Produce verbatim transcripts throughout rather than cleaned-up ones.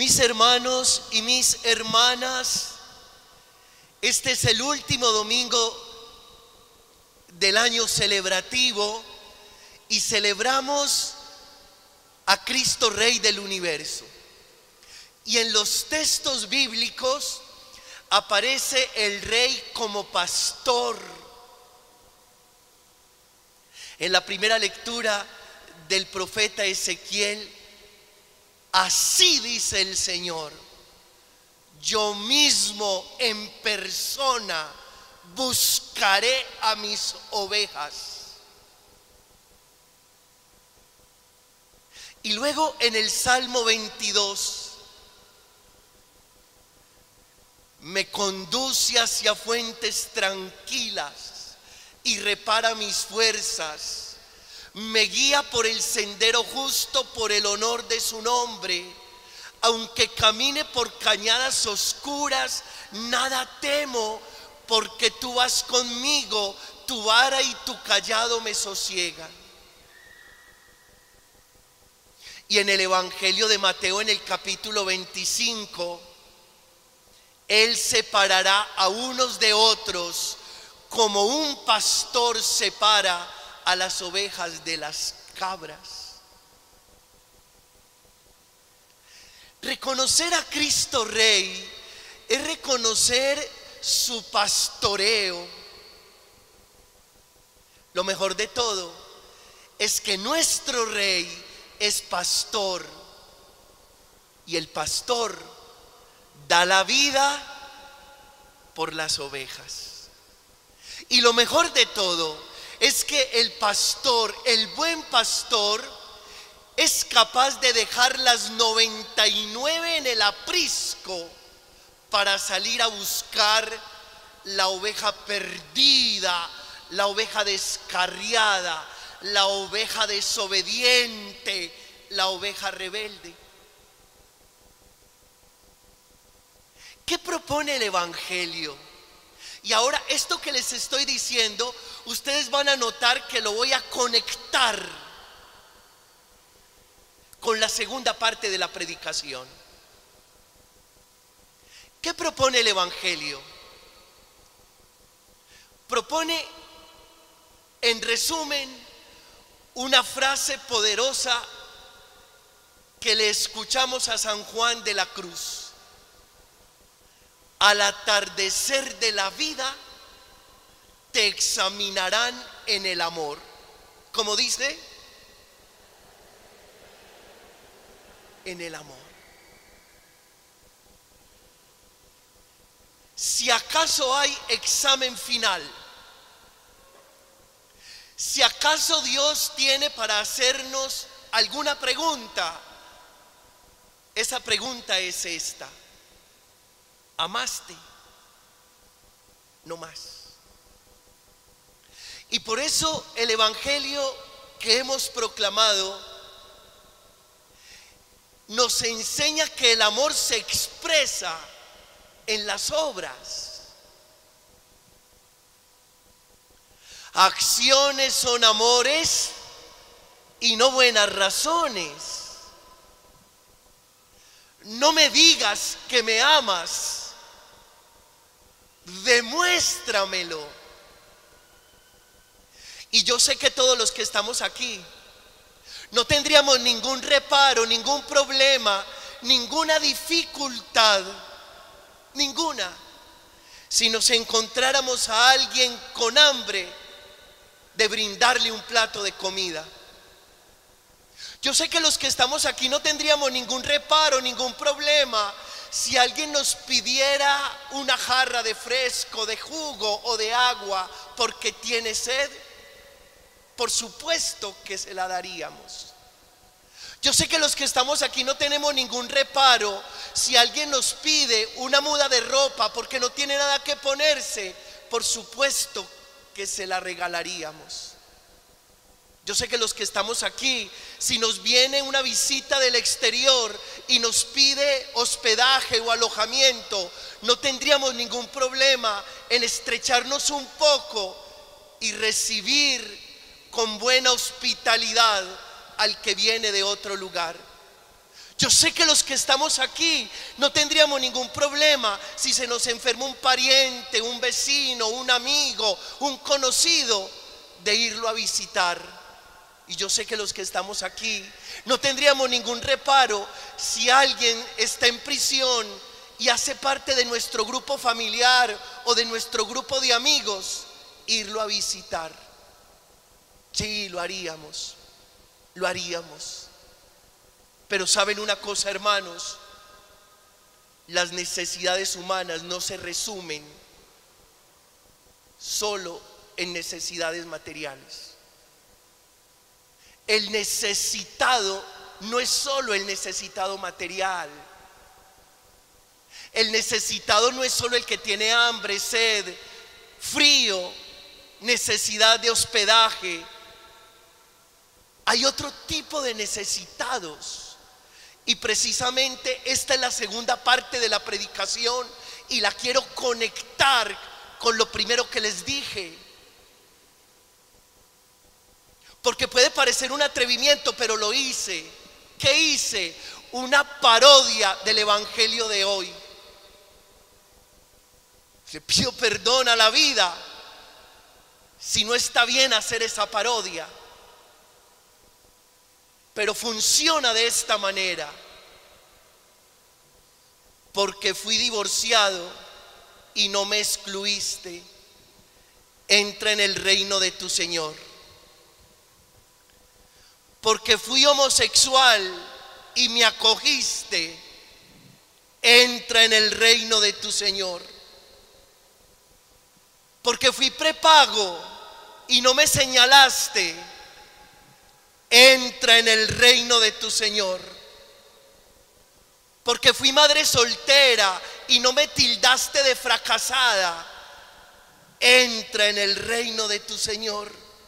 Mis hermanos y mis hermanas, este es el último domingo del año celebrativo y celebramos a Cristo Rey del universo. Y en los textos bíblicos aparece el Rey como pastor. En la primera lectura del profeta Ezequiel, así dice el Señor: yo mismo en persona buscaré a mis ovejas. Y luego en el Salmo veintidós, me conduce hacia fuentes tranquilas y repara mis fuerzas. Me guía por el sendero justo por el honor de su nombre. Aunque camine por cañadas oscuras, nada temo, porque tú vas conmigo, tu vara y tu cayado me sosiegan. Y en el Evangelio de Mateo, en el capítulo veinticinco, Él separará a unos de otros, como un pastor separa a las ovejas de las cabras. Reconocer a Cristo Rey es reconocer su pastoreo. Lo mejor de todo es que nuestro Rey es pastor, y el pastor da la vida por las ovejas. Y lo mejor de todo es que el pastor, el buen pastor, es capaz de dejar las noventa y nueve en el aprisco para salir a buscar la oveja perdida, la oveja descarriada, la oveja desobediente, la oveja rebelde. ¿Qué propone el Evangelio? Y ahora esto que les estoy diciendo, ustedes van a notar que lo voy a conectar con la segunda parte de la predicación. ¿Qué propone el Evangelio? Propone, en resumen, una frase poderosa que le escuchamos a San Juan de la Cruz: al atardecer de la vida te examinarán en el amor. ¿Cómo dice? En el amor. Si acaso hay examen final, si acaso Dios tiene para hacernos alguna pregunta, esa pregunta es esta: ¿amaste? No más. Y por eso el Evangelio que hemos proclamado nos enseña que el amor se expresa en las obras. Acciones son amores y no buenas razones. No me digas que me amas, demuéstramelo. Y yo sé que todos los que estamos aquí no tendríamos ningún reparo, ningún problema, ninguna dificultad, ninguna, si nos encontráramos a alguien con hambre, de brindarle un plato de comida. Yo sé que los que estamos aquí no tendríamos ningún reparo, ningún problema si alguien nos pidiera una jarra de fresco, de jugo o de agua porque tiene sed. Por supuesto que se la daríamos. Yo sé que los que estamos aquí no tenemos ningún reparo si alguien nos pide una muda de ropa porque no tiene nada que ponerse. Por supuesto que se la regalaríamos. Yo sé que los que estamos aquí, si nos viene una visita del exterior y nos pide hospedaje o alojamiento, no tendríamos ningún problema en estrecharnos un poco y recibir con buena hospitalidad al que viene de otro lugar. Yo sé que los que estamos aquí no tendríamos ningún problema si se nos enferma un pariente, un vecino, un amigo, un conocido, de irlo a visitar. Y yo sé que los que estamos aquí no tendríamos ningún reparo si alguien está en prisión y hace parte de nuestro grupo familiar o de nuestro grupo de amigos, irlo a visitar. Sí, lo haríamos, lo haríamos. Pero saben una cosa, hermanos, las necesidades humanas no se resumen solo en necesidades materiales. El necesitado no es solo el necesitado material. El necesitado no es solo el que tiene hambre, sed, frío, necesidad de hospedaje. Hay otro tipo de necesitados. Y precisamente esta es la segunda parte de la predicación y la quiero conectar con lo primero que les dije. Porque puede parecer un atrevimiento, pero lo hice. ¿Qué hice? Una parodia del evangelio de hoy. Le pido perdón a la vida si no está bien hacer esa parodia. Pero funciona de esta manera. Porque fui divorciado y no me excluiste. Entra en el reino de tu Señor. Porque fui homosexual y me acogiste. Entra en el reino de tu Señor. Porque fui prepago y no me señalaste. Entra en el reino de tu Señor. Porque fui madre soltera y no me tildaste de fracasada. Entra en el reino de tu Señor.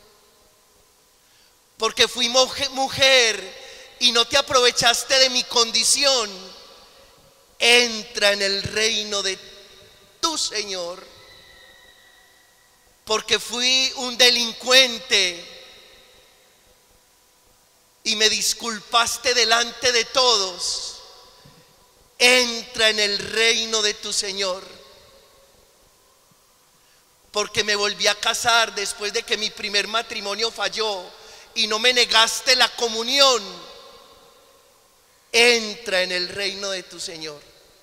Porque fui mujer y no te aprovechaste de mi condición. Entra en el reino de tu Señor. Porque fui un delincuente y me disculpaste delante de todos. Entra en el reino de tu Señor. Porque me volví a casar después de que mi primer matrimonio falló y no me negaste la comunión. Entra en el reino de tu Señor.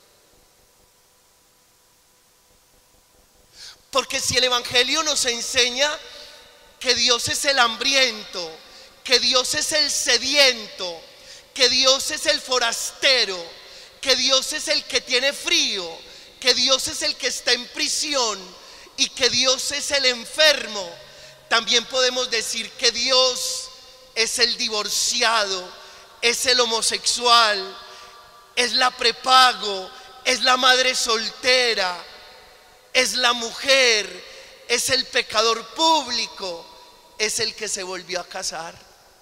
Porque si el evangelio nos enseña que Dios es el hambriento, que Dios es el sediento, que Dios es el forastero, que Dios es el que tiene frío, que Dios es el que está en prisión y que Dios es el enfermo, también podemos decir que Dios es el divorciado, es el homosexual, es la prepago, es la madre soltera, es la mujer, es el pecador público, es el que se volvió a casar.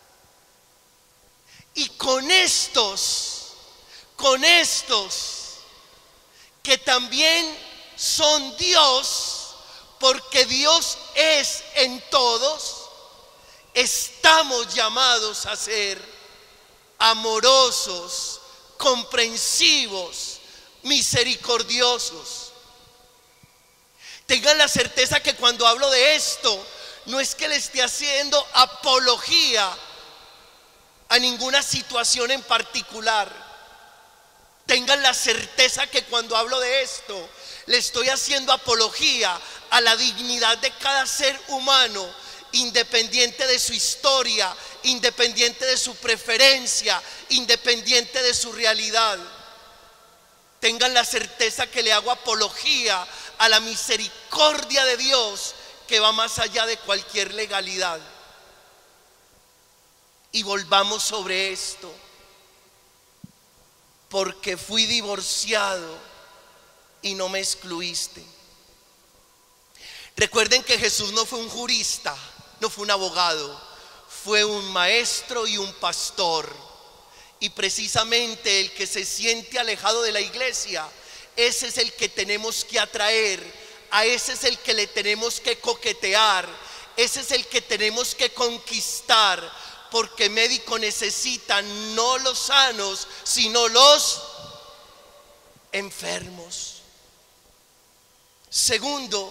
Y con estos, con estos que también son Dios, porque Dios es en todos, estamos llamados a ser amorosos, comprensivos, misericordiosos. Tengan la certeza que cuando hablo de esto, no es que le esté haciendo apología a ninguna situación en particular. Tengan la certeza que cuando hablo de esto, le estoy haciendo apología a la dignidad de cada ser humano, independiente de su historia, independiente de su preferencia, independiente de su realidad. Tengan la certeza que le hago apología a la misericordia de Dios, que va más allá de cualquier legalidad. Y volvamos sobre esto. Porque fui divorciado y no me excluiste. Recuerden que Jesús no fue un jurista, no fue un abogado, fue un maestro y un pastor. Y precisamente el que se siente alejado de la iglesia, ese es el que tenemos que atraer, a ese es el que le tenemos que coquetear, ese es el que tenemos que conquistar. porque médico necesitan no los sanos, sino los enfermos. Segundo,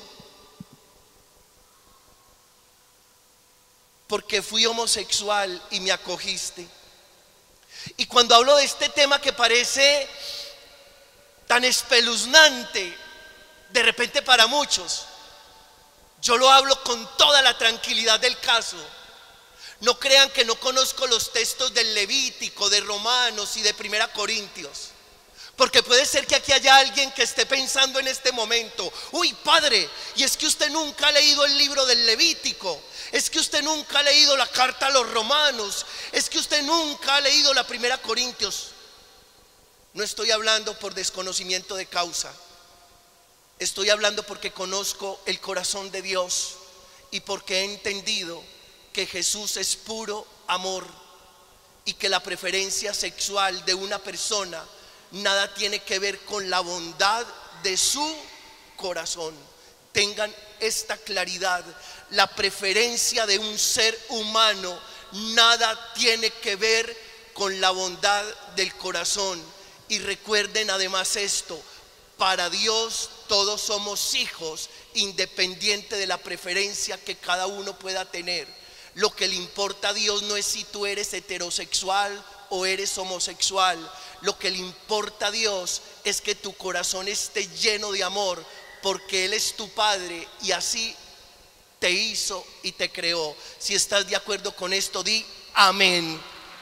porque fui homosexual y me acogiste. Y cuando hablo de este tema que parece tan espeluznante de repente para muchos, yo lo hablo con toda la tranquilidad del caso. No crean que no conozco los textos del Levítico, de Romanos y de Primera Corintios, porque puede ser que aquí haya alguien que esté pensando en este momento: uy, padre, y es que usted nunca ha leído el libro del Levítico, es que usted nunca ha leído la carta a los Romanos, es que usted nunca ha leído la Primera Corintios. No estoy hablando por desconocimiento de causa, estoy hablando porque conozco el corazón de Dios y porque he entendido que Jesús es puro amor y que la preferencia sexual de una persona nada tiene que ver con la bondad de su corazón. Tengan esta claridad: la preferencia de un ser humano nada tiene que ver con la bondad del corazón. Y recuerden además esto: para Dios todos somos hijos, independiente de la preferencia que cada uno pueda tener. Lo que le importa a Dios no es si tú eres heterosexual o eres homosexual. Lo que le importa a Dios es que tu corazón esté lleno de amor, porque Él es tu Padre y así te hizo y te creó. Si estás de acuerdo con esto, di amén.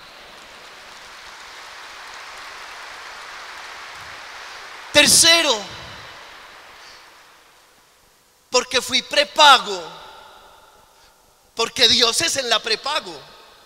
Tercero, porque fui prepago, porque Dios es en la prepago.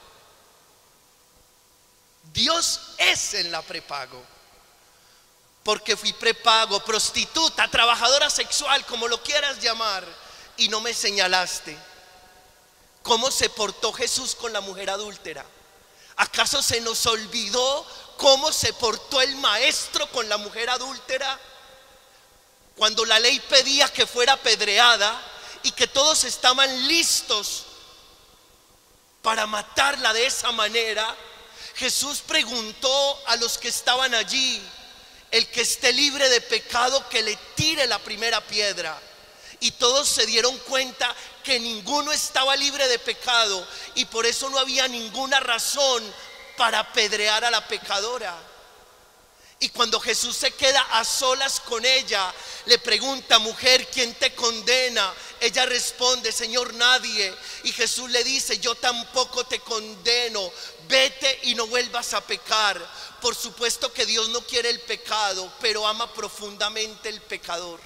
Dios es en la prepago. Porque fui prepago, prostituta, trabajadora sexual, como lo quieras llamar, y no me señalaste. ¿Cómo se portó Jesús con la mujer adúltera? ¿Acaso se nos olvidó cómo se portó el maestro con la mujer adúltera? Cuando la ley pedía que fuera apedreada y que todos estaban listos para matarla de esa manera, Jesús preguntó a los que estaban allí: el que esté libre de pecado, que le tire la primera piedra. Y todos se dieron cuenta que ninguno estaba libre de pecado, y por eso no había ninguna razón para apedrear a la pecadora. Y cuando Jesús se queda a solas con ella, le pregunta: mujer, ¿quién te condena? Ella responde: Señor, nadie. Y Jesús le dice: yo tampoco te condeno, vete y no vuelvas a pecar. Por supuesto que Dios no quiere el pecado, pero ama profundamente el pecador.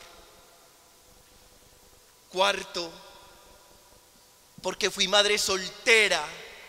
Cuarto, porque fui madre soltera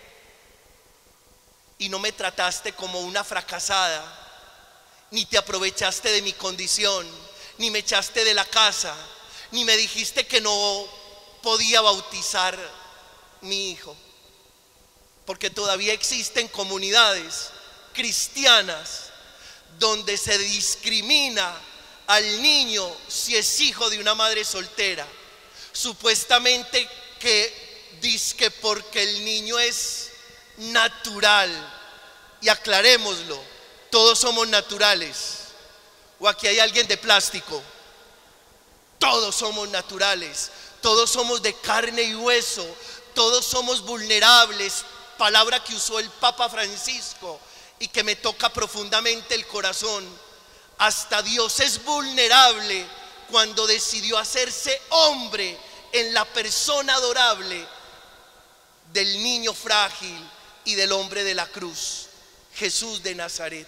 y no me trataste como una fracasada, ni te aprovechaste de mi condición, ni me echaste de la casa, ni me dijiste que no podía bautizar mi hijo. Porque todavía existen comunidades cristianas donde se discrimina al niño si es hijo de una madre soltera, supuestamente que dizque porque el niño es natural. Y aclarémoslo: todos somos naturales. ¿O aquí hay alguien de plástico? Todos somos naturales, todos somos de carne y hueso, todos somos vulnerables, palabra que usó el Papa Francisco y que me toca profundamente el corazón. Hasta Dios es vulnerable cuando decidió hacerse hombre en la persona adorable del niño frágil y del hombre de la cruz, Jesús de Nazaret.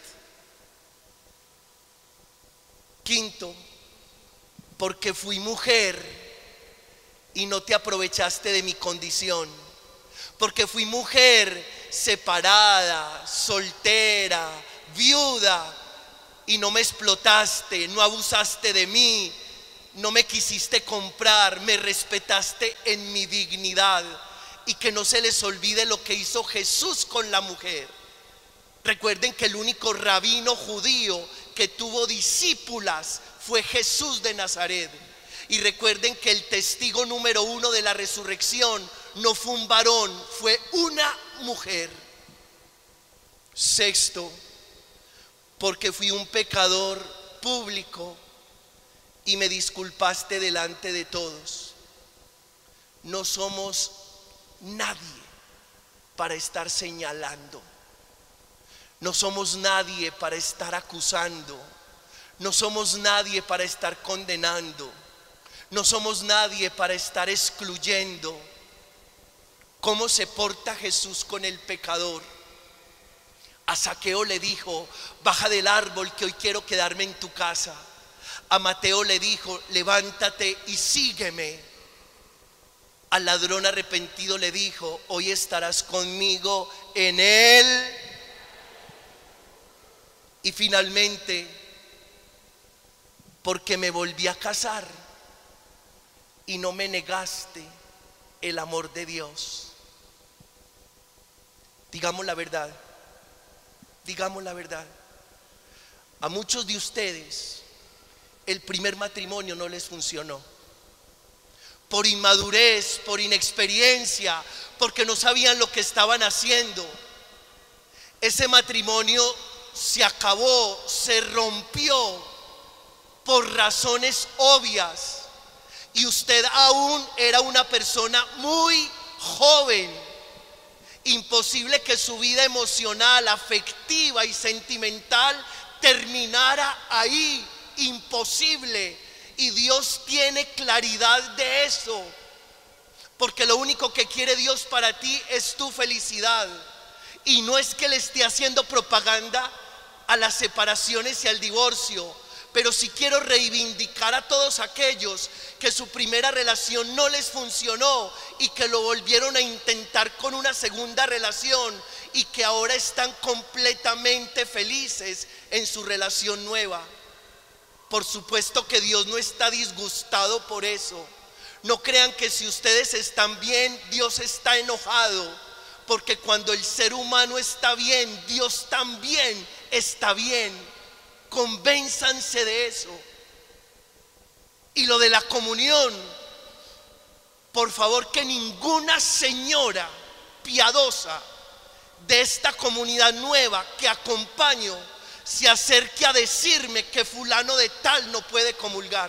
Quinto, porque fui mujer y no te aprovechaste de mi condición. Porque fui mujer separada, soltera, viuda, y no me explotaste, no abusaste de mí, no me quisiste comprar, me respetaste en mi dignidad. Y que no se les olvide lo que hizo Jesús con la mujer. Recuerden que el único rabino judío que tuvo discípulas fue Jesús de Nazaret. Y recuerden que el testigo número uno de la resurrección no fue un varón, fue una mujer. Sexto, porque fui un pecador público y me disculpaste delante de todos. No somos nadie para estar señalando. No somos nadie para estar acusando. No somos nadie para estar condenando. No somos nadie para estar excluyendo. ¿Cómo se porta Jesús con el pecador? A Zaqueo le dijo: baja del árbol que hoy quiero quedarme en tu casa. A Mateo le dijo: levántate y sígueme. Al ladrón arrepentido le dijo: hoy estarás conmigo en él. Y finalmente, porque me volví a casar y no me negaste el amor de Dios. Digamos la verdad, digamos la verdad. A muchos de ustedes el primer matrimonio no les funcionó. Por inmadurez, por inexperiencia, porque no sabían lo que estaban haciendo. Ese matrimonio se acabó, se rompió por razones obvias. Y usted aún era una persona muy joven. Imposible que su vida emocional, afectiva y sentimental terminara ahí. Imposible. Y Dios tiene claridad de eso, porque lo único que quiere Dios para ti es tu felicidad. Y no es que le esté haciendo propaganda a las separaciones y al divorcio, pero sí quiero reivindicar a todos aquellos que su primera relación no les funcionó y que lo volvieron a intentar con una segunda relación y que ahora están completamente felices en su relación nueva. Por supuesto que Dios no está disgustado por eso. No crean que si ustedes están bien, Dios está enojado, porque cuando el ser humano está bien, Dios también está bien. Convénzanse de eso. Y lo de la comunión, por favor, que ninguna señora piadosa de esta comunidad nueva que acompaño se acerque a decirme que fulano de tal no puede comulgar.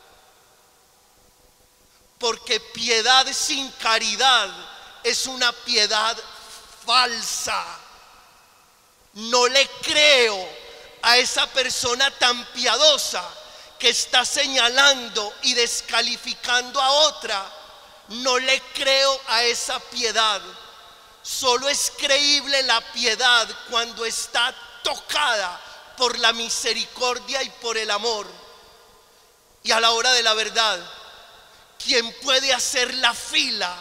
Porque piedad sin caridad es una piedad falsa. No le creo a esa persona tan piadosa que está señalando y descalificando a otra. No le creo a esa piedad. Solo es creíble la piedad cuando está tocada por la misericordia y por el amor. Y a la hora de la verdad, ¿quién puede hacer la fila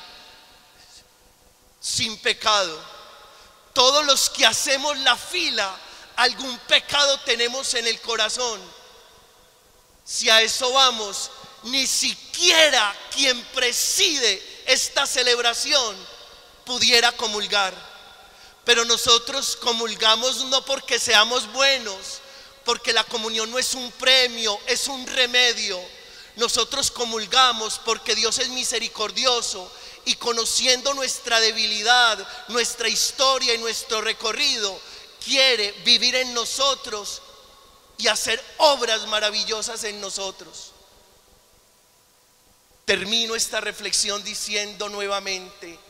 sin pecado? Todos los que hacemos la fila, algún pecado tenemos en el corazón. Si a eso vamos, ni siquiera quien preside esta celebración pudiera comulgar. Pero nosotros comulgamos no porque seamos buenos, porque la comunión no es un premio, es un remedio. Nosotros comulgamos porque Dios es misericordioso y conociendo nuestra debilidad, nuestra historia y nuestro recorrido, quiere vivir en nosotros y hacer obras maravillosas en nosotros. Termino esta reflexión diciendo nuevamente: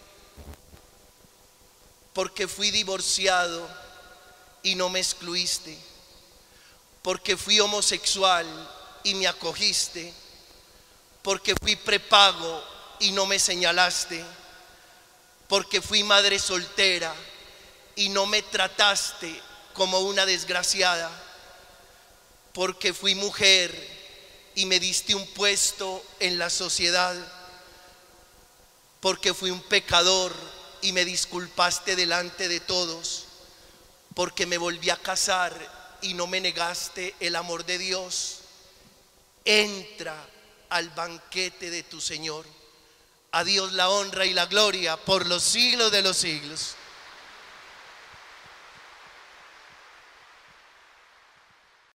porque fui divorciado y no me excluiste, porque fui homosexual y me acogiste, porque fui prepago y no me señalaste, porque fui madre soltera y no me trataste como una desgraciada, porque fui mujer y me diste un puesto en la sociedad, porque fui un pecador y me disculpaste delante de todos, porque me volví a casar y no me negaste el amor de Dios. Entra al banquete de tu Señor. A Dios la honra y la gloria por los siglos de los siglos.